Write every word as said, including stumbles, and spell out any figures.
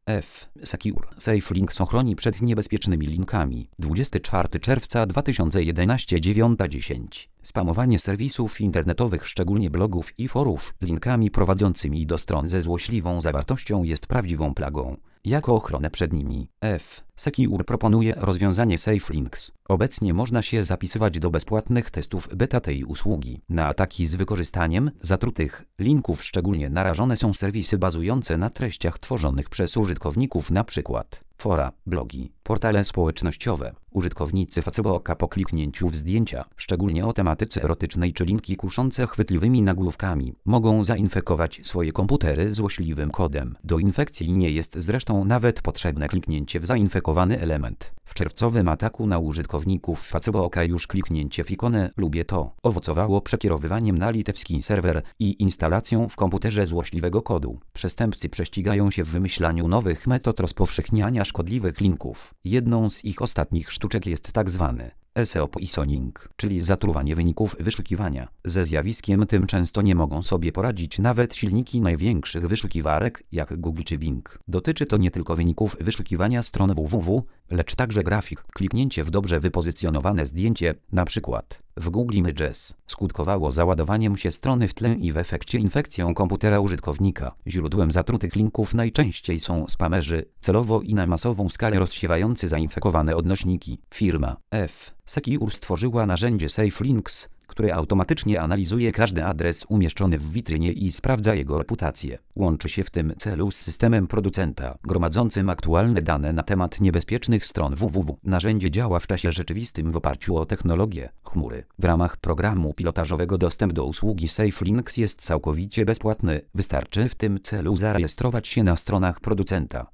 F. Secure Safe Links ochroni przed niebezpiecznymi linkami. dwudziestego czwartego czerwca dwa tysiące jedenastego dziewiąta dziesięć. Spamowanie serwisów internetowych, szczególnie blogów i forów, linkami prowadzącymi do stron ze złośliwą zawartością jest prawdziwą plagą. Jako ochronę przed nimi, F. Secure proponuje rozwiązanie Safe Links. Obecnie można się zapisywać do bezpłatnych testów beta tej usługi. Na ataki z wykorzystaniem zatrutych linków szczególnie narażone są serwisy bazujące na treściach tworzonych przez użytkowników, np. fora, blogi, portale społecznościowe. Użytkownicy Facebooka po kliknięciu w zdjęcia, szczególnie o tematyce erotycznej czy linki kuszące chwytliwymi nagłówkami, mogą zainfekować swoje komputery złośliwym kodem. Do infekcji nie jest zresztą nawet potrzebne kliknięcie w zainfekowany element. W czerwcowym ataku na użytkowników Facebooka już kliknięcie w ikonę "Lubię to" owocowało przekierowywaniem na litewski serwer i instalacją w komputerze złośliwego kodu. Przestępcy prześcigają się w wymyślaniu nowych metod rozpowszechniania szkodliwych linków. Jedną z ich ostatnich sztuczek jest tak zwany S E O poisoning, czyli zatruwanie wyników wyszukiwania. Ze zjawiskiem tym często nie mogą sobie poradzić nawet silniki największych wyszukiwarek jak Google czy Bing. Dotyczy to nie tylko wyników wyszukiwania stron www, lecz także grafik. Kliknięcie w dobrze wypozycjonowane zdjęcie, np. w Google Images, skutkowało załadowaniem się strony w tle i w efekcie infekcją komputera użytkownika. Źródłem zatrutych linków najczęściej są spamerzy, celowo i na masową skalę rozsiewający zainfekowane odnośniki. Firma F. Secure stworzyła narzędzie Safe Links, które automatycznie analizuje każdy adres umieszczony w witrynie i sprawdza jego reputację. Łączy się w tym celu z systemem producenta, gromadzącym aktualne dane na temat niebezpiecznych stron www. Narzędzie działa w czasie rzeczywistym w oparciu o technologię chmury. W ramach programu pilotażowego dostęp do usługi Safe Links jest całkowicie bezpłatny. Wystarczy w tym celu zarejestrować się na stronach producenta.